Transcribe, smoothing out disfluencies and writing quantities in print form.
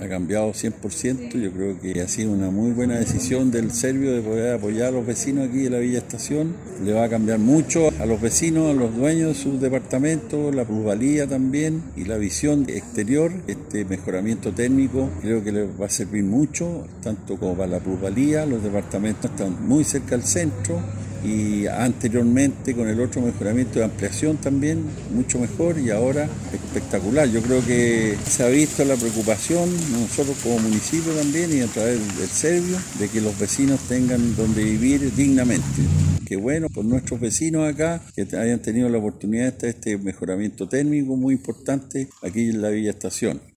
ha cambiado 100%. Yo creo que ha sido una muy buena decisión del Servio de poder apoyar a los vecinos aquí de la Villa Estación. Le va a cambiar mucho a los vecinos, a los dueños de sus departamentos, la plusvalía también y la visión exterior. Este mejoramiento térmico creo que les va a servir mucho, tanto como para la plusvalía. Los departamentos están muy cerca del centro y anteriormente con el otro mejoramiento de ampliación también mucho mejor, y ahora espectacular. Yo creo que se ha visto la preocupación, nosotros como municipio también y a través del Servio, de que los vecinos tengan donde vivir dignamente. Qué bueno por nuestros vecinos acá que hayan tenido la oportunidad de este mejoramiento térmico muy importante aquí en la Villa Estación.